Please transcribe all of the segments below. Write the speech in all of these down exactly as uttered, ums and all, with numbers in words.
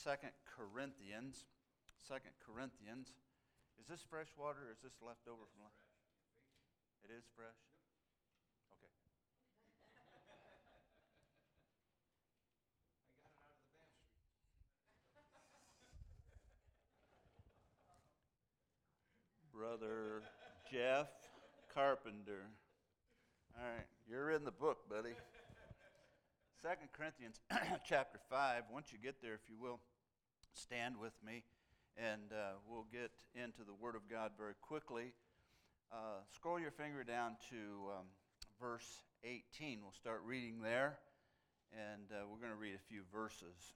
Second Corinthians. Second Corinthians. Is this fresh water or is this left over from last? It is fresh? Okay. I got it out of the baptistry. Brother Jeff Carpenter. All right, you're in the book, buddy. Second Corinthians chapter five. Once you get there, if you will, stand with me, and uh, we'll get into the Word of God very quickly. Uh, scroll your finger down to um, verse eighteen. We'll start reading there, and uh, we're going to read a few verses.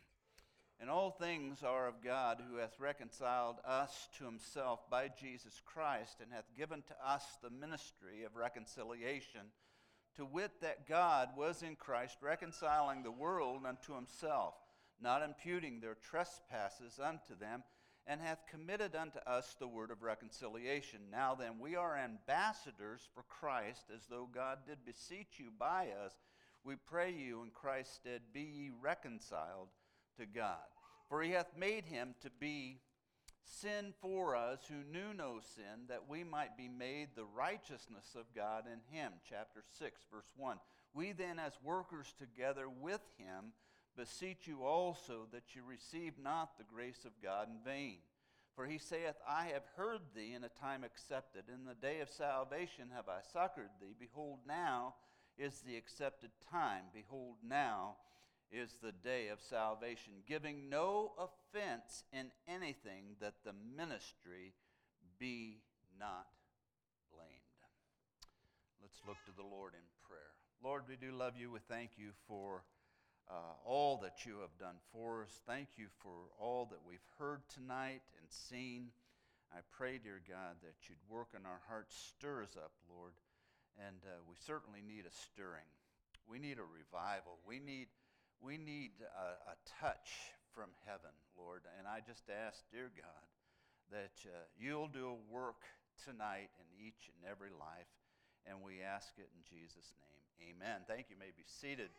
And all things are of God, who hath reconciled us to himself by Jesus Christ, and hath given to us the ministry of reconciliation, to wit, that God was in Christ reconciling the world unto himself, not imputing their trespasses unto them, and hath committed unto us the word of reconciliation. Now then, we are ambassadors for Christ, as though God did beseech you by us. We pray you in Christ's stead, be ye reconciled to God. For he hath made him to be sin for us who knew no sin, that we might be made the righteousness of God in him. Chapter six, verse one. We then, as workers together with him, beseech you also that you receive not the grace of God in vain. For he saith, I have heard thee in a time accepted. In the day of salvation have I succored thee. Behold, now is the accepted time. Behold, now is the day of salvation, giving no offense in anything, that the ministry be not blamed. Let's look to the Lord in prayer. Lord, we do love you. We thank you for uh, all that you have done for us. Thank you for all that we've heard tonight and seen. I pray, dear God, that you'd work in our hearts, stir us up, Lord. And uh, we certainly need a stirring. We need a revival. We need We need a, a touch from heaven, Lord. And I just ask, dear God, that uh, you'll do a work tonight in each and every life. And we ask it in Jesus' name. Amen. Thank you. You may be seated.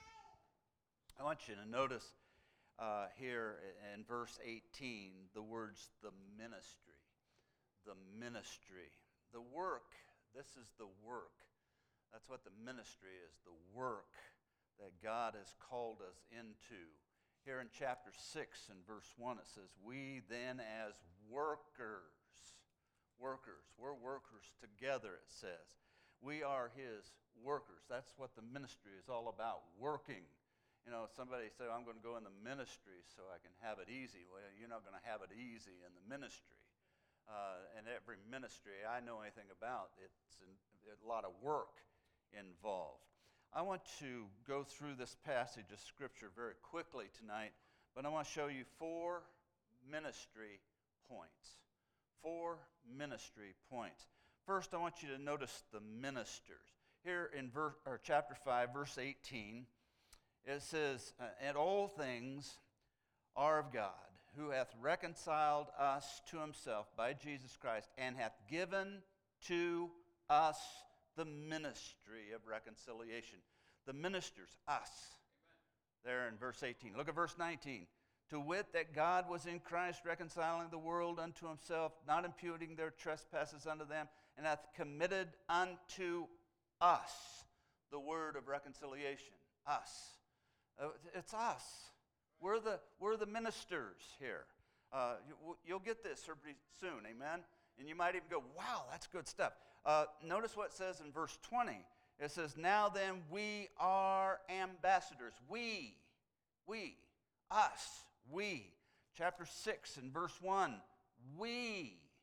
I want you to notice uh, here in verse eighteen the words, the ministry. The ministry. The work. This is the work. That's what the ministry is, the work that God has called us into. Here in chapter six and verse one it says, we then as workers, workers, we're workers together, it says. We are his workers. That's what the ministry is all about, working. You know, somebody said, I'm going to go in the ministry so I can have it easy. Well, you're not going to have it easy in the ministry. Uh, and every ministry I know anything about, it's an, a lot of work involved. I want to go through this passage of Scripture very quickly tonight, but I want to show you four ministry points. Four ministry points. First, I want you to notice the ministers. Here in verse, or chapter five, verse eighteen, it says, and all things are of God, who hath reconciled us to himself by Jesus Christ, and hath given to us the ministry of reconciliation. The ministers, us. Amen. There in verse eighteen. Look at verse nineteen. To wit, that God was in Christ reconciling the world unto himself, not imputing their trespasses unto them, and hath committed unto us the word of reconciliation. Us. It's us. We're the, we're the ministers here. Uh, you, you'll get this pretty soon, amen? And you might even go, wow, that's good stuff. Uh, notice what it says in verse twenty. It says, now then we are ambassadors. We, we, us, we. Chapter six and verse one, we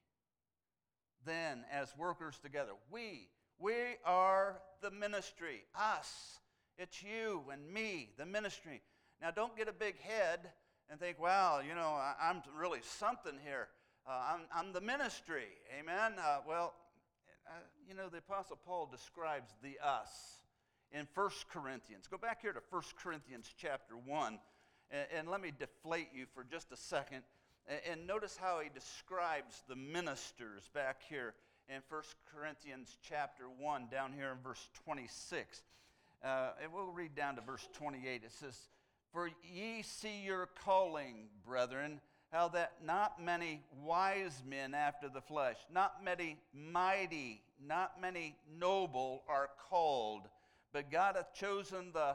then as workers together. We, we are the ministry. Us, it's you and me, the ministry. Now don't get a big head and think, wow, you know, I'm really something here. Uh, I'm, I'm the ministry, amen? Uh, well, uh, you know, the Apostle Paul describes the us in First Corinthians. Go back here to First Corinthians chapter one, and, and let me deflate you for just a second. And, and notice how he describes the ministers back here in First Corinthians chapter one, down here in verse twenty-six. Uh, and we'll read down to verse twenty-eight. It says, For ye see your calling, brethren, how that not many wise men after the flesh, not many mighty, not many noble are called, but God hath chosen the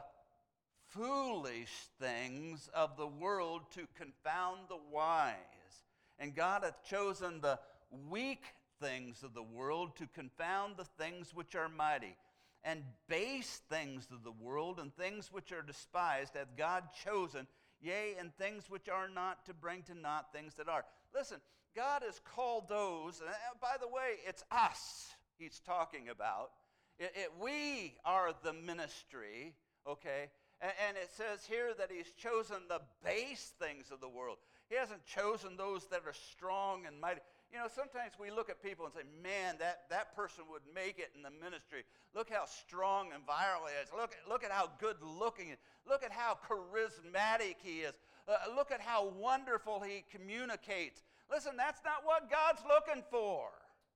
foolish things of the world to confound the wise. And God hath chosen the weak things of the world to confound the things which are mighty. And base things of the world and things which are despised hath God chosen, yea, and things which are not, to bring to naught things that are. Listen, God has called those, and by the way, it's us he's talking about. It, it, we are the ministry, okay? And, and it says here that he's chosen the base things of the world. He hasn't chosen those that are strong and mighty. You know, sometimes we look at people and say, man, that, that person would make it in the ministry. Look how strong and viral he is. Look, look at how good looking he is. Look at how charismatic he is. Uh, look at how wonderful he communicates. Listen, that's not what God's looking for.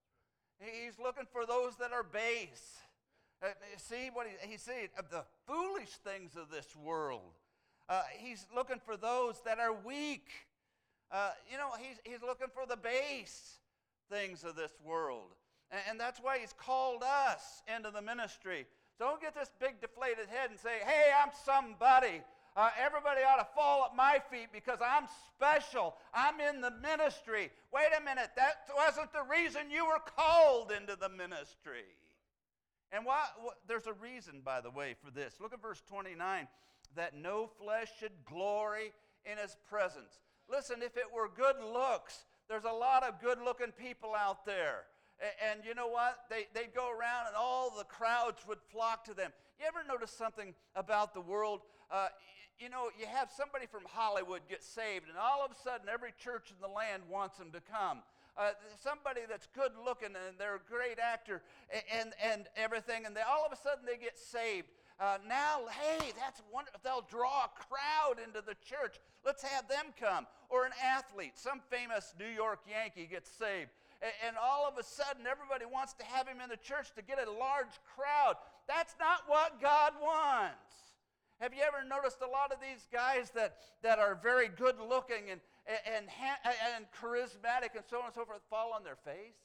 He's looking for those that are base. Uh, see what he, he's saying? Of the foolish things of this world. Uh, he's looking for those that are weak. Uh, you know, he's, he's looking for the base things of this world. And, and that's why he's called us into the ministry. So don't get this big deflated head and say, hey, I'm somebody. Uh, everybody ought to fall at my feet because I'm special. I'm in the ministry. Wait a minute, that wasn't the reason you were called into the ministry. And why, wh- there's a reason, by the way, for this. Look at verse twenty-nine. That no flesh should glory in his presence. Listen, if it were good looks, there's a lot of good-looking people out there. And, and you know what? They, they'd go around and all the crowds would flock to them. You ever notice something about the world? Uh, you know, you have somebody from Hollywood get saved, and all of a sudden every church in the land wants them to come. Uh, somebody that's good looking and they're a great actor and, and, and everything, and they, all of a sudden they get saved. Uh, now, hey, that's wonderful. They'll draw a crowd into the church. Let's have them come. Or an athlete, some famous New York Yankee gets saved. And, and all of a sudden, everybody wants to have him in the church to get a large crowd. That's not what God wants. Have you ever noticed a lot of these guys that, that are very good looking and, and, and, and charismatic and so on and so forth fall on their face?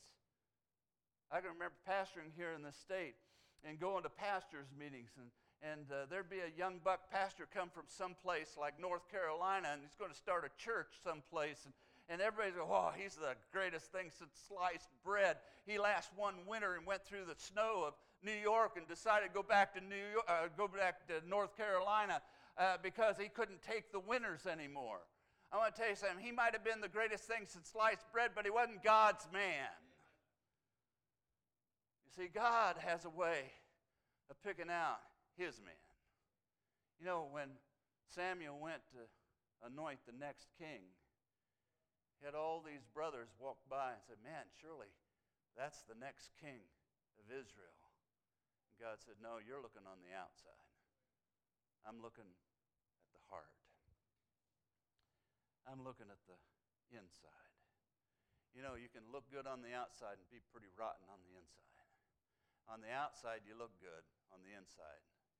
I can remember pastoring here in the state and going to pastors' meetings, and And uh, there'd be a young buck pastor come from someplace like North Carolina, and he's going to start a church someplace. And, and everybody's going, oh, he's the greatest thing since sliced bread. He last one winter and went through the snow of New York and decided to go back to New York, uh, go back to North Carolina uh, because he couldn't take the winters anymore. I want to tell you something. He might have been the greatest thing since sliced bread, but he wasn't God's man. You see, God has a way of picking out his man. You know, when Samuel went to anoint the next king, he had all these brothers walk by and said, man, surely that's the next king of Israel. And God said, no, you're looking on the outside. I'm looking at the heart. I'm looking at the inside. You know, you can look good on the outside and be pretty rotten on the inside. On the outside, you look good. On the inside,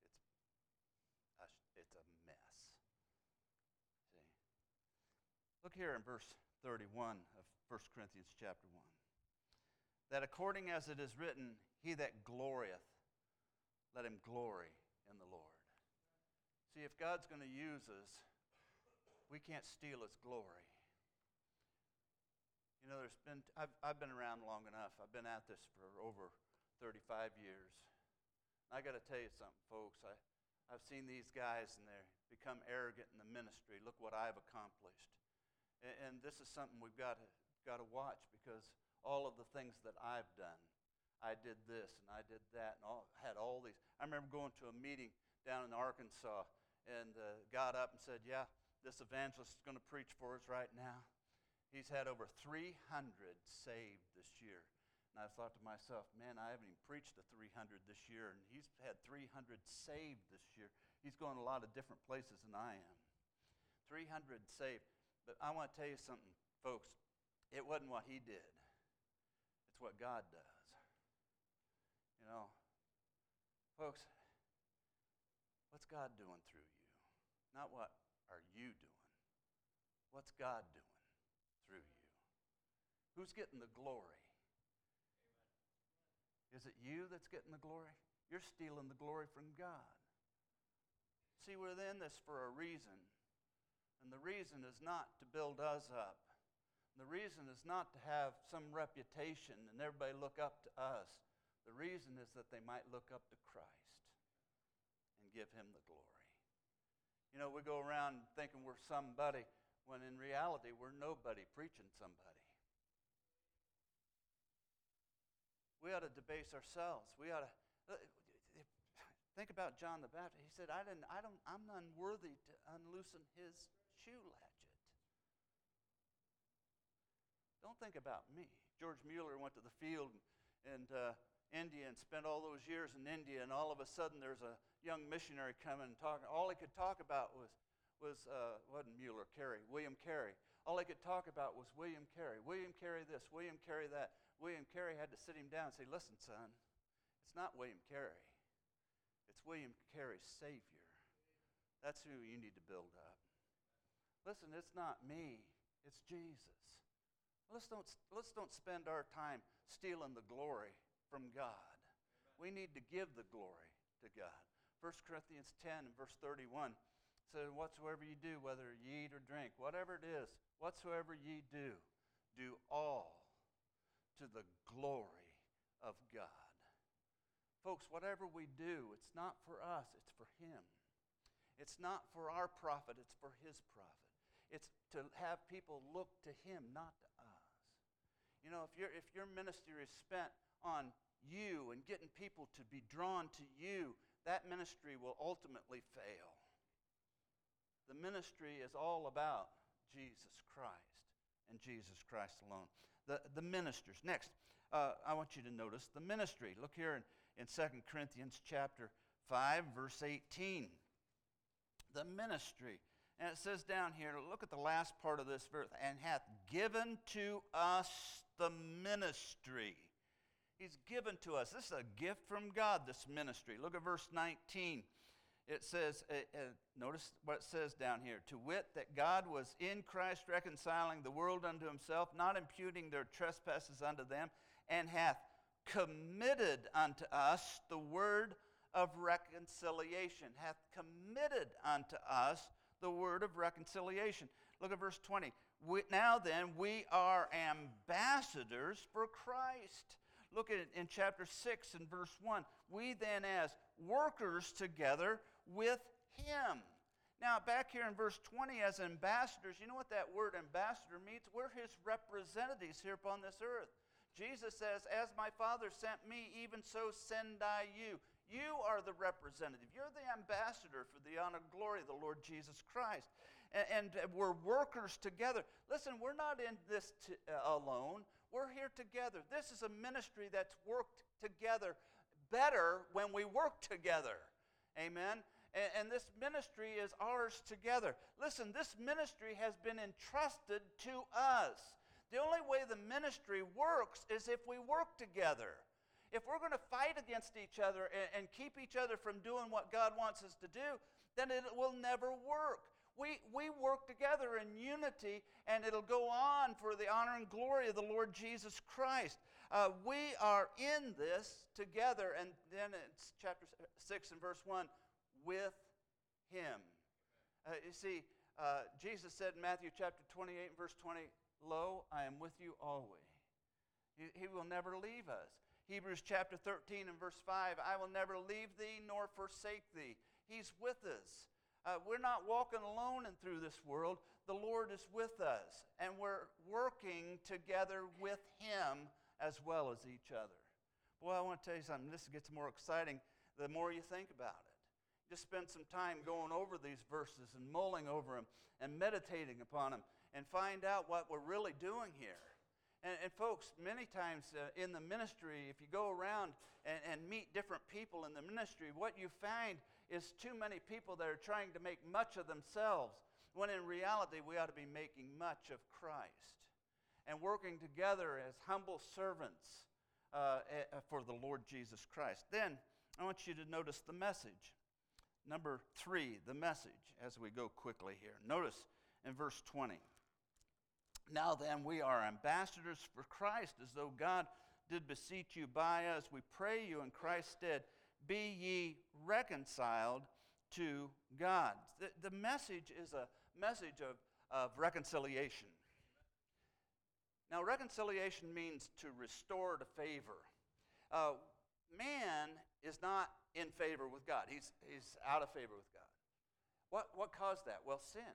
it's a mess. See? Look here in verse thirty-one of First Corinthians chapter one. That according as it is written, he that glorieth, let him glory in the Lord. See, if God's going to use us, we can't steal his glory. You know, there's been, I've, I've been around long enough. I've been at this for over thirty-five years. I got to tell you something, folks. I, I've seen these guys and they become arrogant in the ministry. Look what I've accomplished. And, and this is something we've got to, got to watch because all of the things that I've done, I did this and I did that and all, had all these. I remember going to a meeting down in Arkansas and uh, got up and said, yeah, this evangelist is going to preach for us right now. He's had over three hundred saved this year. And I thought to myself, man, I haven't even preached to three hundred this year, and he's had three hundred saved this year. He's going a lot of different places than I am. three hundred saved. But I want to tell you something, folks. It wasn't what he did. It's what God does. You know, folks, what's God doing through you? Not what are you doing? What's God doing through you? Who's getting the glory? Is it you that's getting the glory? You're stealing the glory from God. See, we're in this for a reason. And the reason is not to build us up. The reason is not to have some reputation and everybody look up to us. The reason is that they might look up to Christ and give him the glory. You know, we go around thinking we're somebody, when in reality we're nobody preaching somebody. We ought to debase ourselves. We ought to think about John the Baptist. He said, I didn't, I don't, I'm unworthy to unloosen his shoe latchet. Don't think about me. George Mueller went to the field in uh, India and spent all those years in India, and all of a sudden there's a young missionary coming and talking. All he could talk about was, was uh, wasn't Mueller, Carey, William Carey. All he could talk about was William Carey. William Carey this, William Carey that. William Carey had to sit him down and say, listen, son, it's not William Carey. It's William Carey's Savior. That's who you need to build up. Listen, it's not me. It's Jesus. Let's don't, let's don't spend our time stealing the glory from God. Amen. We need to give the glory to God. First Corinthians ten and verse thirty-one says, whatsoever you do, whether ye eat or drink, whatever it is, whatsoever ye do, do all to the glory of God. Folks, whatever we do, it's not for us, it's for him. It's not for our profit, it's for his profit. It's to have people look to him, not to us. You know, if, your if your ministry is spent on you and getting people to be drawn to you, that ministry will ultimately fail. The ministry is all about Jesus Christ and Jesus Christ alone. The, the ministers. Next, uh, I want you to notice the ministry. Look here in, in Second Corinthians chapter five, verse eighteen. The ministry. And it says down here, look at the last part of this verse, and hath given to us the ministry. He's given to us. This is a gift from God, this ministry. Look at verse nineteen. It says, uh, uh, notice what it says down here, to wit, that God was in Christ reconciling the world unto himself, not imputing their trespasses unto them, and hath committed unto us the word of reconciliation. Hath committed unto us the word of reconciliation. Look at verse twenty. We, now then, we are ambassadors for Christ. Look at it in chapter six and verse one. We then as workers together with him. Now back here in verse twenty, as ambassadors, you know what that word ambassador means? We're his representatives here upon this earth. Jesus says, as my Father sent me, even so send I you. You are the representative. You're the ambassador for the honor and glory of the Lord Jesus Christ. And, and we're workers together. Listen, we're not in this to, uh, alone. We're here together. This is a ministry that's worked together better when we work together. Amen? And, and this ministry is ours together. Listen, this ministry has been entrusted to us. The only way the ministry works is if we work together. If we're going to fight against each other and, and keep each other from doing what God wants us to do, then it will never work. We, we work together in unity, and it'll go on for the honor and glory of the Lord Jesus Christ. Uh, we are in this together, and then it's chapter six and verse one, with him. Uh, you see, uh, Jesus said in Matthew chapter twenty-eight and verse twenty, lo, I am with you always. He, he will never leave us. Hebrews chapter thirteen and verse five, I will never leave thee nor forsake thee. He's with us. Uh, we're not walking alone and through this world. The Lord is with us, and we're working together with him as well as each other. Boy, I want to tell you something. This gets more exciting the more you think about it. Just spend some time going over these verses and mulling over them and meditating upon them and find out what we're really doing here. And, and folks, many times uh, in the ministry, if you go around and, and meet different people in the ministry, what you find is too many people that are trying to make much of themselves, when in reality we ought to be making much of Christ and working together as humble servants uh, for the Lord Jesus Christ. Then I want you to notice the message. Number three, the message, as we go quickly here. Notice in verse twenty. Now then, we are ambassadors for Christ, as though God did beseech you by us. We pray you in Christ's stead, be ye reconciled to God. The, the message is a message of, of reconciliation. Now, reconciliation means to restore to favor. Uh, man is not in favor with God. He's, he's out of favor with God. What, what caused that? Well, sin.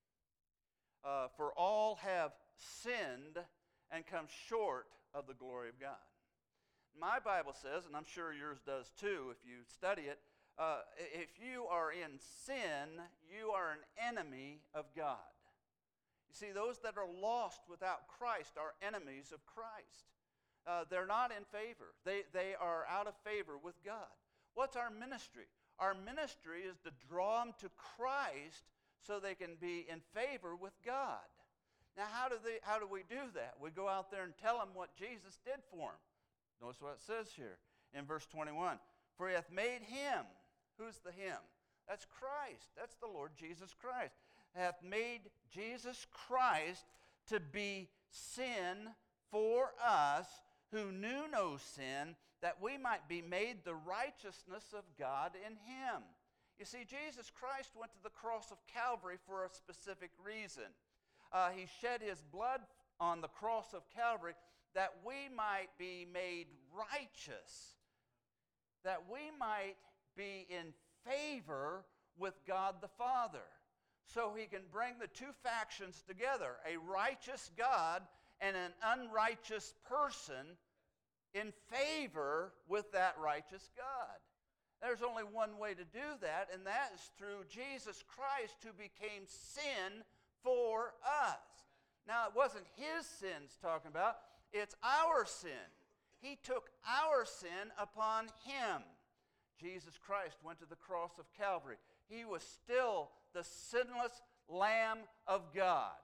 Uh, for all have sinned and come short of the glory of God. My Bible says, and I'm sure yours does too if you study it, uh, if you are in sin, you are an enemy of God. You see, those that are lost without Christ are enemies of Christ. Uh, they're not in favor. They, they are out of favor with God. What's our ministry? Our ministry is to draw them to Christ so they can be in favor with God. Now, how do, they, how do we do that? We go out there and tell them what Jesus did for them. Notice what it says here in verse twenty-one. For he hath made him, who's the him? That's Christ. That's the Lord Jesus Christ. Hath made Jesus Christ to be sin for us who knew no sin, that we might be made the righteousness of God in him. You see, Jesus Christ went to the cross of Calvary for a specific reason. Uh, he shed his blood on the cross of Calvary that we might be made righteous, that we might be in favor with God the Father, so he can bring the two factions together, a righteous God and an unrighteous person in favor with that righteous God. There's only one way to do that, and that is through Jesus Christ, who became sin for us. Now, it wasn't his sins talking about, it's our sin. He took our sin upon him. Jesus Christ went to the cross of Calvary. He was still the sinless Lamb of God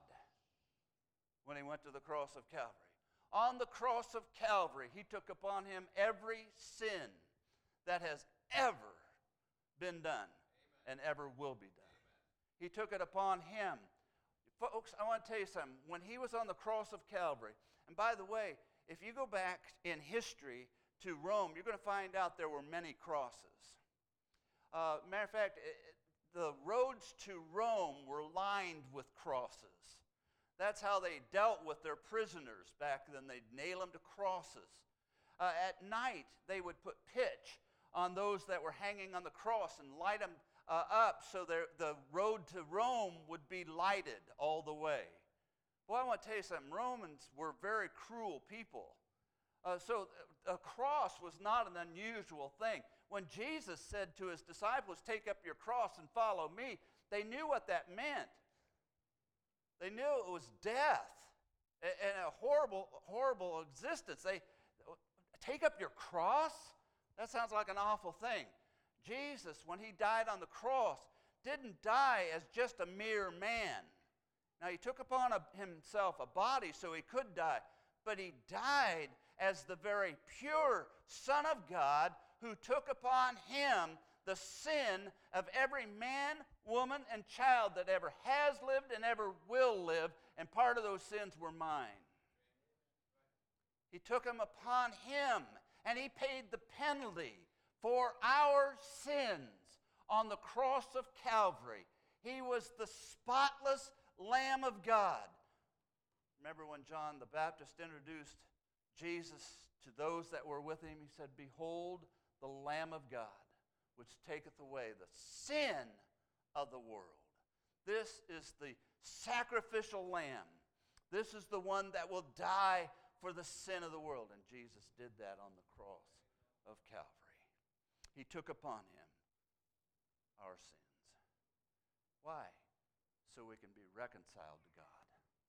when he went to the cross of Calvary. On the cross of Calvary, he took upon him every sin that has ever been done and ever will be done. He took it upon him. Folks, I want to tell you something. When he was on the cross of Calvary, and by the way, if you go back in history to Rome, you're going to find out there were many crosses. Uh, matter of fact, it, the roads to Rome were lined with crosses. That's how they dealt with their prisoners back then. They'd nail them to crosses. Uh, at night, they would put pitch on those that were hanging on the cross and light them uh, up so the road to Rome would be lighted all the way. Well, I want to tell you something. Romans were very cruel people. Uh, so a cross was not an unusual thing. When Jesus said to his disciples, take up your cross and follow me, they knew what that meant. They knew it was death and a horrible, horrible existence. They take up your cross? That sounds like an awful thing. Jesus, when he died on the cross, didn't die as just a mere man. Now, he took upon a, himself a body so he could die, but he died as the very pure Son of God who took upon him the sin of every man, woman, and child that ever has lived and ever will live, and part of those sins were mine. He took them upon him, and he paid the penalty for our sins on the cross of Calvary. He was the spotless Lamb of God. Remember when John the Baptist introduced Jesus to those that were with him? He said, behold the Lamb of God, which taketh away the sin of the world. This is the sacrificial lamb. This is the one that will die for the sin of the world. And Jesus did that on the cross of Calvary. He took upon him our sins. Why? So we can be reconciled to God.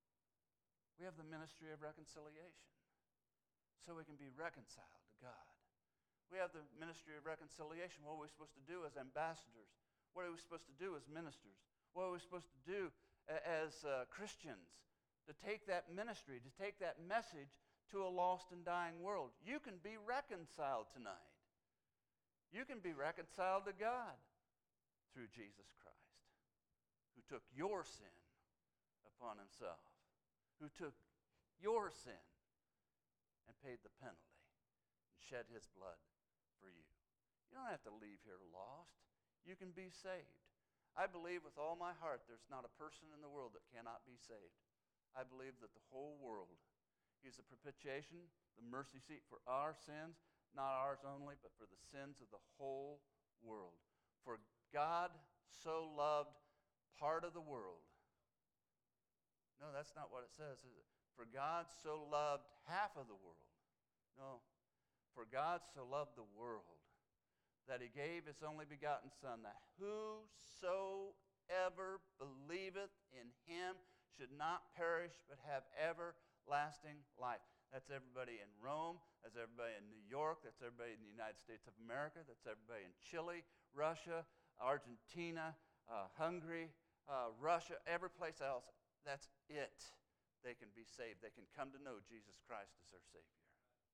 We have the ministry of reconciliation. So we can be reconciled to God. We have the ministry of reconciliation. What are we supposed to do as ambassadors? What are we supposed to do as ministers? What are we supposed to do as uh, Christians? To take that ministry, to take that message to a lost and dying world. You can be reconciled tonight. You can be reconciled to God through Jesus Christ, who took your sin upon himself, who took your sin and paid the penalty and shed his blood for you. You don't have to leave here lost. You can be saved. I believe with all my heart there's not a person in the world that cannot be saved. I believe that the whole world, he's the propitiation, the mercy seat for our sins, not ours only, but for the sins of the whole world. For God so loved part of the world. No, that's not what it says, is it? For God so loved half of the world. No. For God so loved the world that he gave his only begotten Son, that whosoever believeth in him should not perish but have everlasting life. That's everybody in Rome, that's everybody in New York, that's everybody in the United States of America, that's everybody in Chile, Russia, Argentina, uh, Hungary, uh, Russia, every place else. That's it. They can be saved. They can come to know Jesus Christ as their Savior.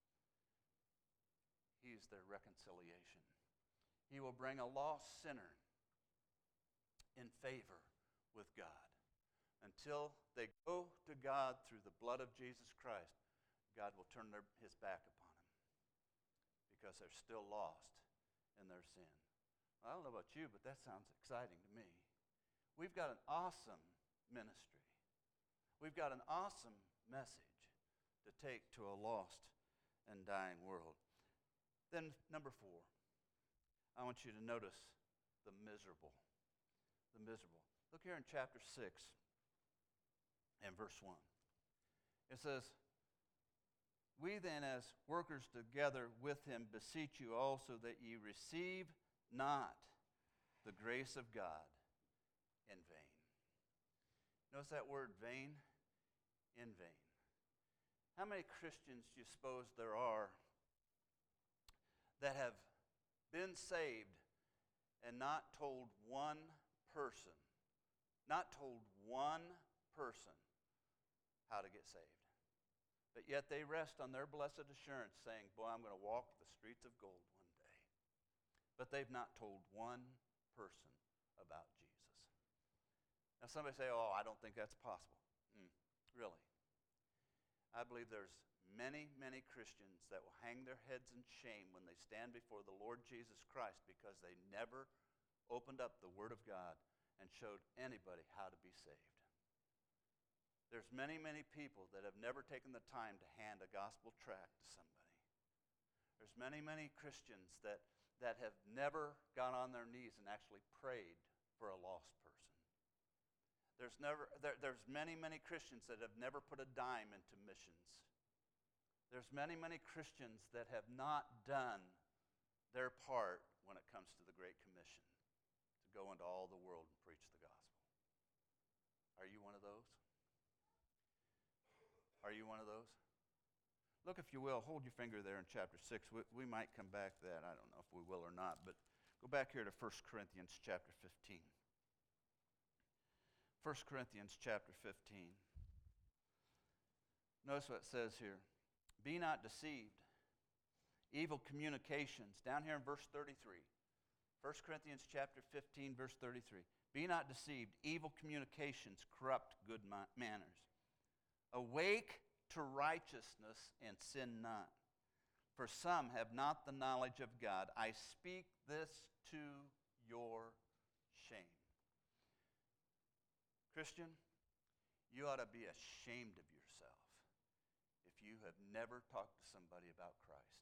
He is their reconciliation. He will bring a lost sinner in favor with God. Until they go to God through the blood of Jesus Christ, God will turn their, his back upon them because they're still lost in their sin. I don't know about you, but that sounds exciting to me. We've got an awesome ministry. We've got an awesome message to take to a lost and dying world. Then, number four, I want you to notice the miserable. The miserable. Look here in chapter six and verse one. It says, "We then, as workers together with him, beseech you also that ye receive not the grace of God in vain." Notice that word vain? In vain. How many Christians do you suppose there are that have been saved and not told one person, not told one person how to get saved? But yet they rest on their blessed assurance saying, boy, I'm going to walk the streets of gold one day. But they've not told one person about Jesus. Now somebody say, oh, I don't think that's possible. Mm, really? I believe there's many, many Christians that will hang their heads in shame when they stand before the Lord Jesus Christ because they never opened up the Word of God and showed anybody how to be saved. There's many, many people that have never taken the time to hand a gospel tract to somebody. There's many, many Christians that, that have never gone on their knees and actually prayed for a lost person. There's, never, there, there's many, many Christians that have never put a dime into missions. There's many, many Christians that have not done their part when it comes to the Great Commission, to go into all the world and preach the gospel. Are you one of those? Are you one of those? Look, if you will, hold your finger there in chapter six. We, we might come back to that. I don't know if we will or not, but go back here to First Corinthians chapter fifteen. First Corinthians chapter fifteen. Notice what it says here. Be not deceived. Evil communications. Down here in verse thirty-three. First Corinthians chapter fifteen, verse thirty-three. Be not deceived. Evil communications corrupt good ma- manners. Awake to righteousness and sin not. For some have not the knowledge of God. I speak this to your shame. Christian, you ought to be ashamed of yourself if you have never talked to somebody about Christ.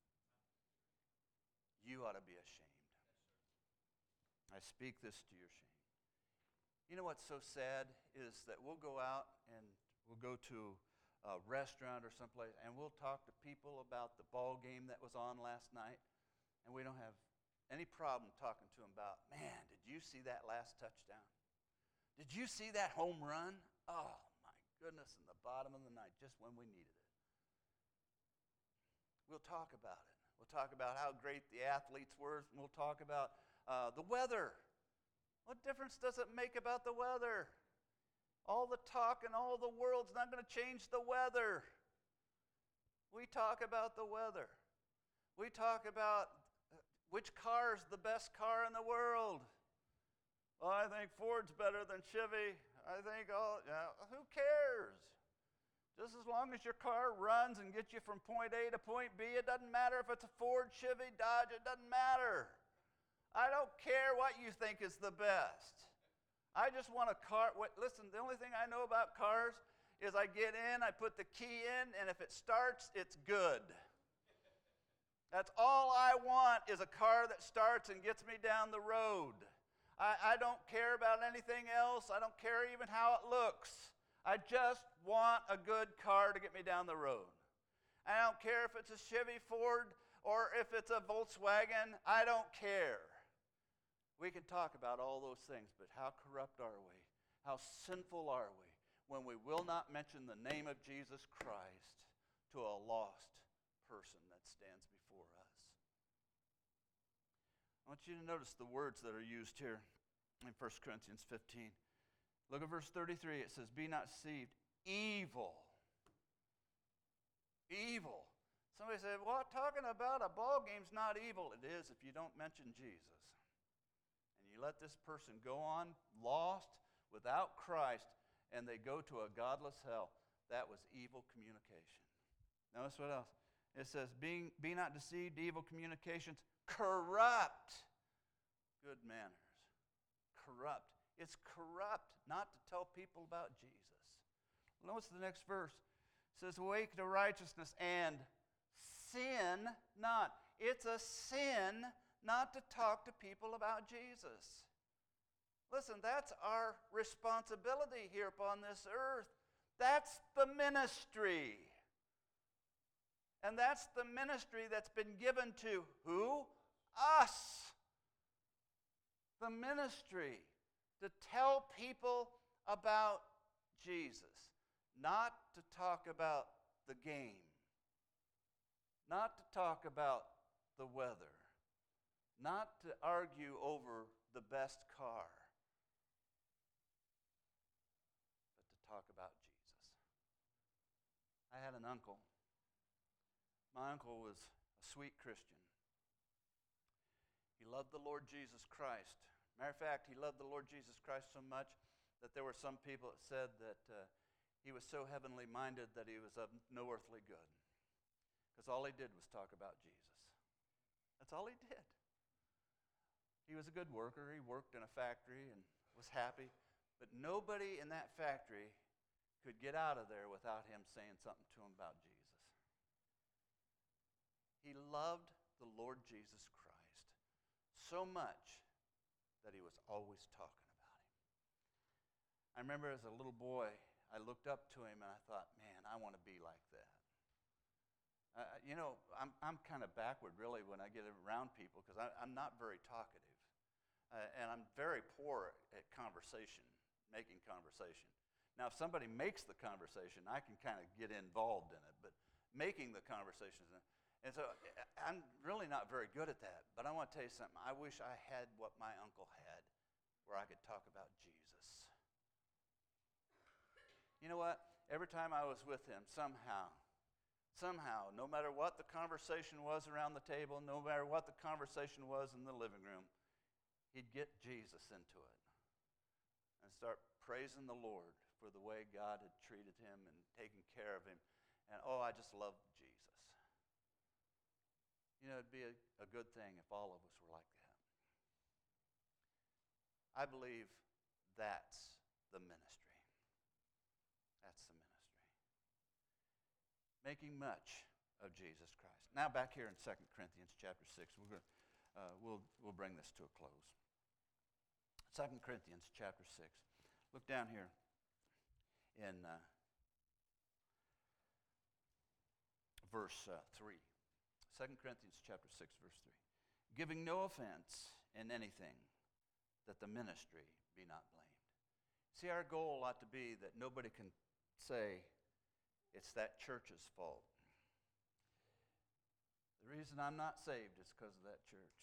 You ought to be ashamed. I speak this to your shame. You know what's so sad is that we'll go out and we'll go to a restaurant or someplace and we'll talk to people about the ball game that was on last night, and we don't have any problem talking to them about, man, did you see that last touchdown? Did you see that home run? Oh, my goodness, in the bottom of the ninth, just when we needed it. We'll talk about it. We'll talk about how great the athletes were. We'll talk about uh, the weather. What difference does it make about the weather? All the talk in all the world's not going to change the weather. We talk about the weather. We talk about which car is the best car in the world. Well, I think Ford's better than Chevy. I think all, yeah, who cares? Just as long as your car runs and gets you from point A to point B, it doesn't matter if it's a Ford, Chevy, Dodge, it doesn't matter. I don't care what you think is the best. I just want a car. What, listen, the only thing I know about cars is I get in, I put the key in, and if it starts, it's good. That's all I want is a car that starts and gets me down the road. I, I don't care about anything else. I don't care even how it looks. I just want a good car to get me down the road. I don't care if it's a Chevy, Ford, or if it's a Volkswagen. I don't care. We can talk about all those things, but how corrupt are we? How sinful are we when we will not mention the name of Jesus Christ to a lost person that stands before us? I want you to notice the words that are used here in First Corinthians fifteen. Look at verse thirty-three. It says, be not deceived. Evil. Evil. Somebody said, well, talking about a ball game's not evil. It is if you don't mention Jesus. And you let this person go on lost without Christ and they go to a godless hell. That was evil communication. Notice what else? It says, Being, be not deceived, evil communications corrupt good manners. Corrupt. It's corrupt not to tell people about Jesus. Notice the next verse. It says, awake to righteousness and sin not. It's a sin not to talk to people about Jesus. Listen, that's our responsibility here upon this earth. That's the ministry. And that's the ministry that's been given to who? Us. The ministry to tell people about Jesus, not to talk about the game, not to talk about the weather, not to argue over the best car, but to talk about Jesus. I had an uncle. My uncle was a sweet Christian. He loved the Lord Jesus Christ. Matter of fact, he loved the Lord Jesus Christ so much that there were some people that said that uh, he was so heavenly minded that he was of no earthly good. Because all he did was talk about Jesus. That's all he did. He was a good worker. He worked in a factory and was happy. But nobody in that factory could get out of there without him saying something to him about Jesus. He loved the Lord Jesus Christ so much that he was always talking about him. I remember as a little boy, I looked up to him and I thought, man, I want to be like that. Uh, you know, I'm I'm kind of backward really when I get around people because I'm not very talkative. Uh, and I'm very poor at conversation, making conversation. Now, if somebody makes the conversation, I can kind of get involved in it, but making the conversation, and so I'm really not very good at that. But I want to tell you something. I wish I had what my uncle had, where I could talk about Jesus. You know what? Every time I was with him, somehow, somehow, no matter what the conversation was around the table, no matter what the conversation was in the living room, he'd get Jesus into it and start praising the Lord for the way God had treated him and taken care of him. And oh, I just loved Jesus. You know, it'd be a, a good thing if all of us were like that. I believe that's the ministry. That's the ministry. Making much of Jesus Christ. Now back here in Second Corinthians chapter six, we're going to, uh, we'll, we'll bring this to a close. Second Corinthians chapter six. Look down here in uh, verse uh, three. Second Corinthians chapter six, verse three. Giving no offense in anything, that the ministry be not blamed. See, our goal ought to be that nobody can say it's that church's fault. The reason I'm not saved is because of that church.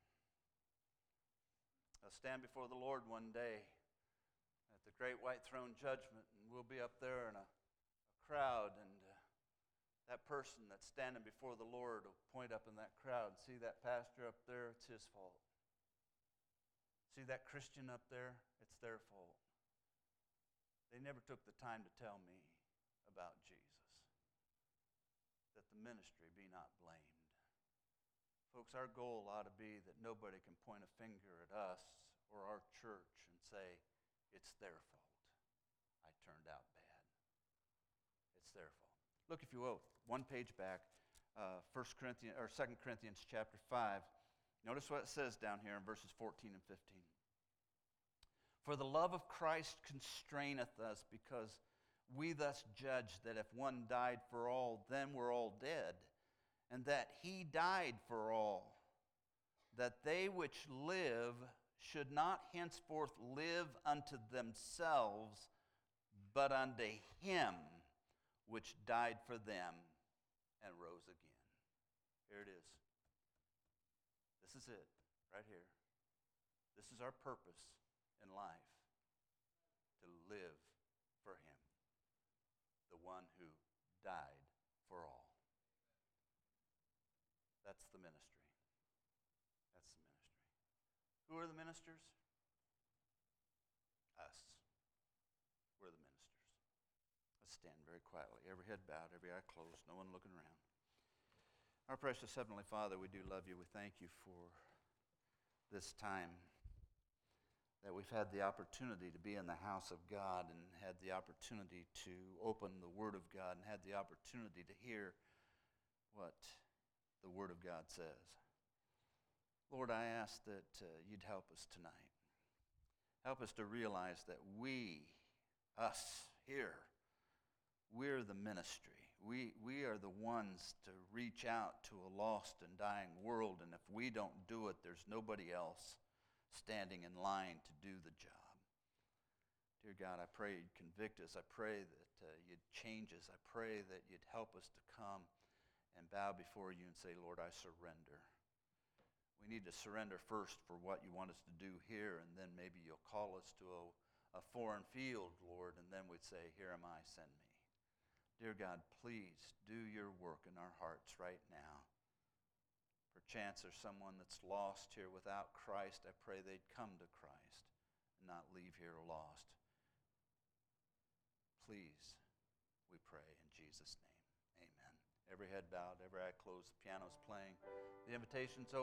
I'll stand before the Lord one day at the great white throne judgment, and we'll be up there in a, a crowd, and uh, that person that's standing before the Lord will point up in that crowd and see that pastor up there, it's his fault. See that Christian up there? It's their fault. They never took the time to tell me about Jesus, that the ministry be not blamed. Folks, our goal ought to be that nobody can point a finger at us or our church and say, it's their fault. I turned out bad. It's their fault. Look, if you will, one page back, uh, First Corinthians or Second Corinthians chapter five. Notice what it says down here in verses fourteen and fifteen. For the love of Christ constraineth us, because we thus judge that if one died for all, then we're all dead, and that he died for all, that they which live should not henceforth live unto themselves, but unto him which died for them and rose again. Here it is. This is it, right here. This is our purpose in life, to live for him, the one who died for all. That's the ministry. That's the ministry. Who are the ministers? Us. We're the ministers. Let's stand very quietly, every head bowed, every eye closed, no one looking around. Our precious Heavenly Father, we do love you. We thank you for this time that we've had the opportunity to be in the house of God and had the opportunity to open the Word of God and had the opportunity to hear what the Word of God says. Lord, I ask that uh, you'd help us tonight. Help us to realize that we, us here, we're the ministry. We, we are the ones to reach out to a lost and dying world, and if we don't do it, there's nobody else standing in line to do the job. Dear God, I pray you'd convict us. I pray that uh, you'd change us. I pray that you'd help us to come and bow before you and say, Lord, I surrender. We need to surrender first for what you want us to do here, and then maybe you'll call us to a, a foreign field, Lord, and then we'd say, here am I, send me. Dear God, please do your work in our hearts right now. Perchance there's someone that's lost here without Christ. I pray they'd come to Christ and not leave here lost. Please, we pray in Jesus' name. Amen. Every head bowed, every eye closed, the piano's playing. The invitation's open.